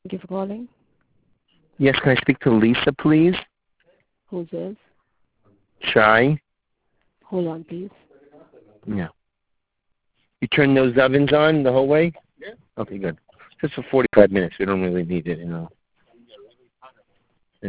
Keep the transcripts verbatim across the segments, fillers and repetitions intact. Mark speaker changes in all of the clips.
Speaker 1: Thank you for calling.
Speaker 2: Yes, can I speak to Lisa, please?
Speaker 1: Who's this?
Speaker 2: Shy?
Speaker 1: Hold on, please.
Speaker 2: Yeah. You turn those ovens on the whole way? Yeah. Okay, good. Just for forty-five minutes. We don't really need it, you know. Yeah.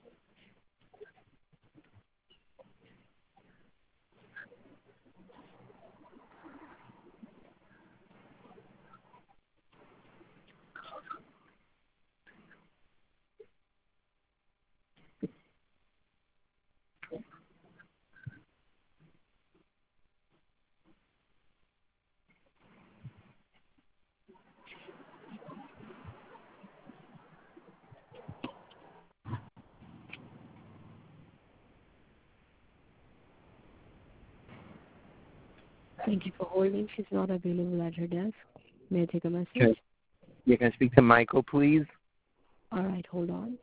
Speaker 1: Thank you for holding. She's not available at her desk. May I take a message?
Speaker 2: Okay. Yeah, can I speak to Michael, please?
Speaker 1: All right, hold on.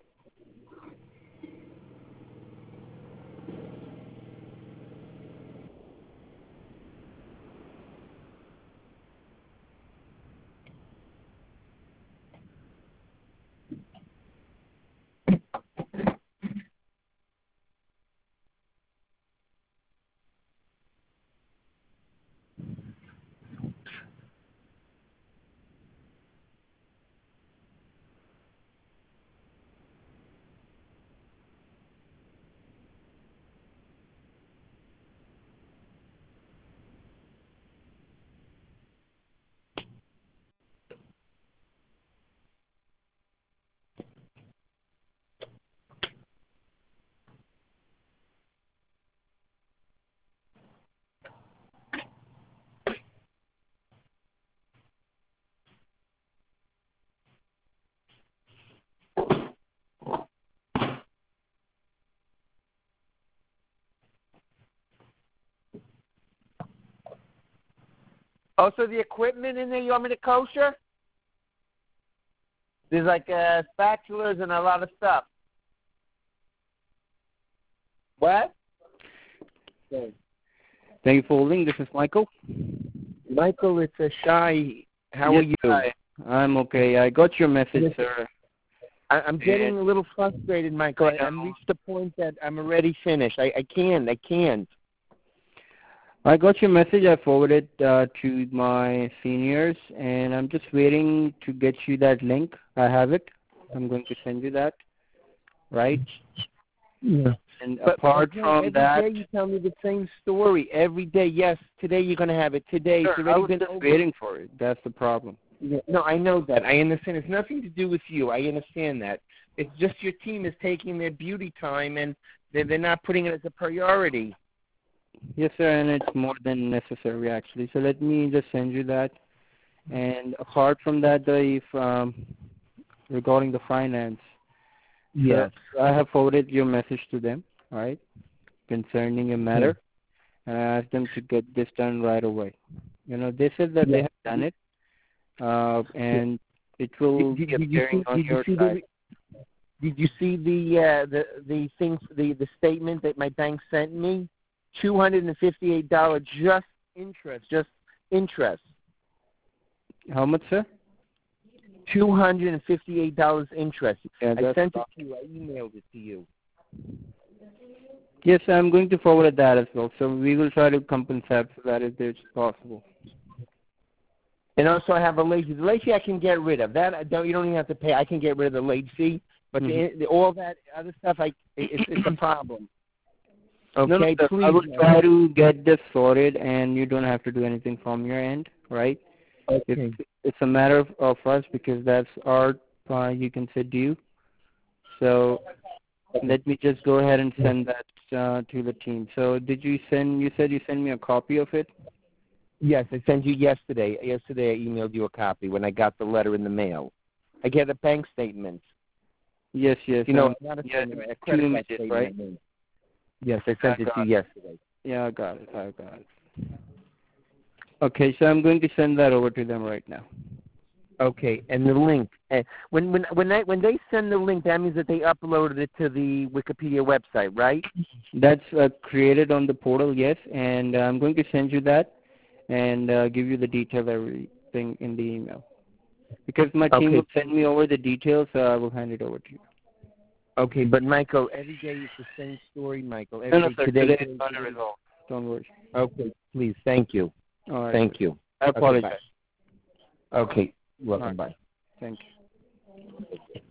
Speaker 2: Also, the equipment in there, you want me to kosher? There's like uh, spatulas and a lot of stuff. What? Okay.
Speaker 3: Thank you for holding. This is Michael.
Speaker 2: Michael, it's a Shy. How
Speaker 3: yes,
Speaker 2: are you?
Speaker 3: Hi. I'm okay. I got your message,
Speaker 2: Yes.
Speaker 3: sir.
Speaker 2: I, I'm getting
Speaker 3: And
Speaker 2: a little frustrated, Michael.
Speaker 3: I
Speaker 2: I'm reached the point that I'm already finished. I, I can't. I can't.
Speaker 3: I got your message. I forwarded uh, to my seniors, and I'm just waiting to get you that link. I have it. I'm going to send you that. Right?
Speaker 2: Yeah.
Speaker 3: And
Speaker 2: But,
Speaker 3: apart
Speaker 2: but
Speaker 3: from
Speaker 2: every
Speaker 3: that,
Speaker 2: day you tell me the same story. Every day, yes, today you're going to have it. Today,
Speaker 3: sir,
Speaker 2: it's
Speaker 3: I
Speaker 2: already
Speaker 3: was
Speaker 2: been
Speaker 3: just
Speaker 2: over.
Speaker 3: waiting for it. That's the problem.
Speaker 2: Yeah, no, I know that. I understand. It's nothing to do with you. I understand that. It's just your team is taking their beauty time, and they're, they're not putting it as a priority.
Speaker 3: Yes, sir, and it's more than necessary, actually. So let me just send you that. And apart from that, the if, um, regarding the finance,
Speaker 2: Yes.
Speaker 3: so I have forwarded your message to them, all right, concerning a matter, and I asked them to get this done right away. You know, they said that
Speaker 2: Yeah.
Speaker 3: they have done it, uh, and it will
Speaker 2: Did,
Speaker 3: be
Speaker 2: did, did you
Speaker 3: appearing
Speaker 2: see?
Speaker 3: on
Speaker 2: Did you
Speaker 3: your
Speaker 2: see
Speaker 3: side.
Speaker 2: the? Did you see the uh, the the things the the statement that my bank sent me? Two hundred and fifty-eight dollars just interest, just interest.
Speaker 3: How much, sir?
Speaker 2: Two hundred and fifty-eight dollars interest.
Speaker 3: Yeah,
Speaker 2: I
Speaker 3: that's
Speaker 2: sent
Speaker 3: not-
Speaker 2: it to you. I emailed it to you.
Speaker 3: Yes, I'm going to forward that as well. So we will try to compensate for that if it's possible.
Speaker 2: And also, I have a late fee. The late fee I can get rid of. That I don't. You don't even have to pay. I can get rid of the late fee. But
Speaker 3: Mm-hmm.
Speaker 2: the, the, all that other stuff, I it's, it's a problem. Okay,
Speaker 3: no, no, sir,
Speaker 2: please.
Speaker 3: I will
Speaker 2: man.
Speaker 3: try to get this sorted, and you don't have to do anything from your end, right?
Speaker 2: Okay.
Speaker 3: It's, it's a matter of, of us because that's our, uh, you can say, due. So let me just go ahead and send that uh, to the team. So did you send, you said you sent me a copy of it?
Speaker 2: Yes, I sent you yesterday. Yesterday I emailed you a copy when I got the letter in the mail. I get a bank statement.
Speaker 3: Yes, yes.
Speaker 2: You know,
Speaker 3: um,
Speaker 2: not a
Speaker 3: yeah,
Speaker 2: statement, a
Speaker 3: two
Speaker 2: credit card
Speaker 3: images,
Speaker 2: statement.
Speaker 3: right?
Speaker 2: I mean. Yes, I sent
Speaker 3: I
Speaker 2: it to
Speaker 3: got
Speaker 2: you
Speaker 3: it.
Speaker 2: yesterday.
Speaker 3: Yeah, I got it. I got it. Okay, so I'm going to send that over to them right now.
Speaker 2: Okay, and the link. Uh, when when when they when they send the link, that means that they uploaded it to the Wikipedia website, right?
Speaker 3: That's uh, created on the portal, yes, and uh, I'm going to send you that and uh, give you the detail everything in the email. Because my team
Speaker 2: Okay.
Speaker 3: will send me over the details, so I will hand it over to you.
Speaker 2: Okay, but Michael, every day it's the same story, Michael. Every
Speaker 3: No, no,
Speaker 2: day,
Speaker 3: sir.
Speaker 2: today,
Speaker 3: Today is not a result. Don't worry.
Speaker 2: Okay, please. Thank you.
Speaker 3: All right.
Speaker 2: Thank you.
Speaker 3: I apologize.
Speaker 2: Okay, welcome.
Speaker 3: Right.
Speaker 2: Bye.
Speaker 3: Thank you.